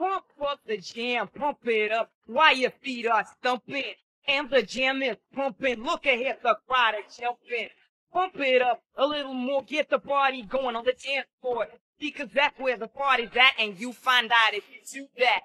pump up the jam, pump it up while your feet are stumping. And the jam is pumping. Look ahead, the crowd is jumping. Pump it up a little more, get the party going on the dance floor. Because that's where the party's at, and you find out if you do that.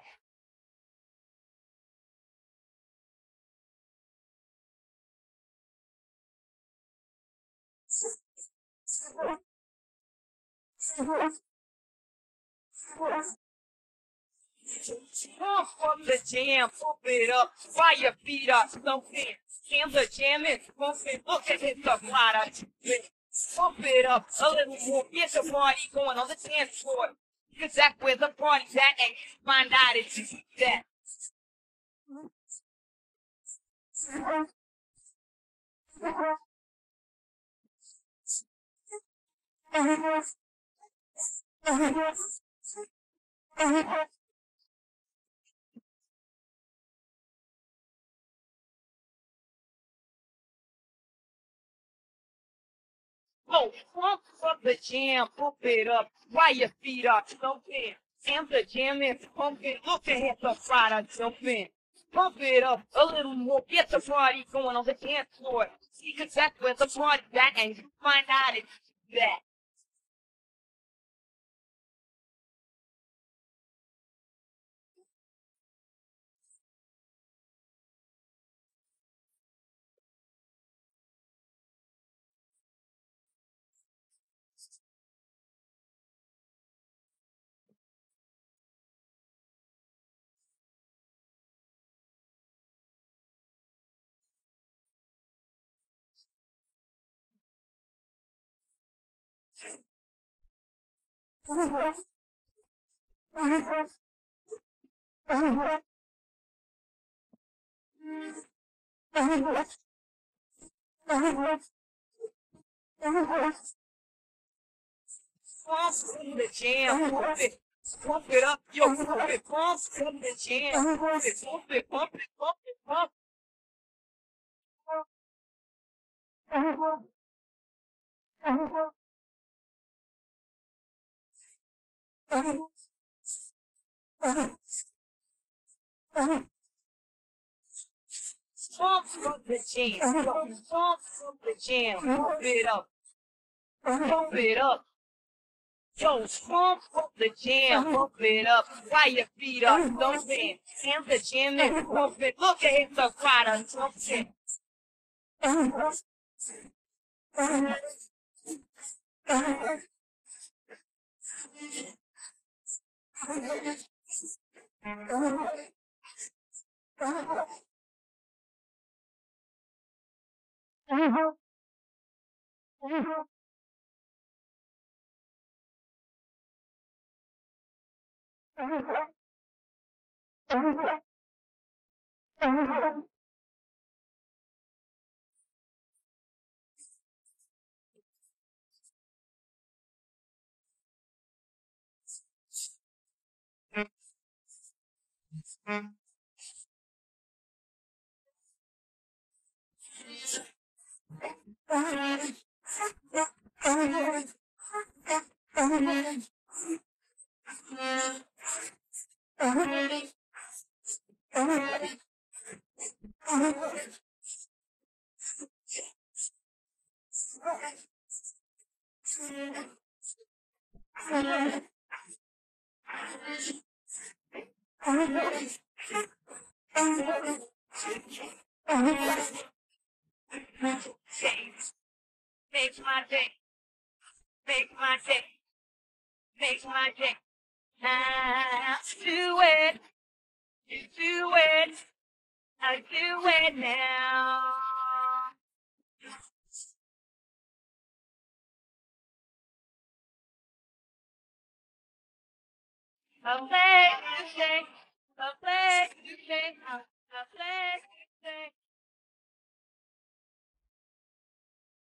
Pump up the jam, pump it up while your feet are stumping. And the jam is pumping. Look ahead, the crowd is jumping. Pump it up a little more, get the party going on the dance floor. Because that's where the party's at, and you find out if you do that. Oh, pump up the jam, pump it up while your feet are stumping. And the jam is pumping. Look ahead, the crowd are jumping. Pump it up a little more, get the party going on the dance floor. Because that's where the party's at, and you find out if you do that. Pump the jam, pump it up, yo, pump it, pump the jam, pump it, pump it, pump it, pump it, pump pump the jam, pump the jam, pump it up, pump it up. Yo, pump up the jam, pump it up, while your feet are thumping. And the jam is pumping. Look at the crowd are jumping. Make my day, make my day, make my day. Now do it, you do it, I do it now. I'll let you say, I'll let you say, I'll let you say.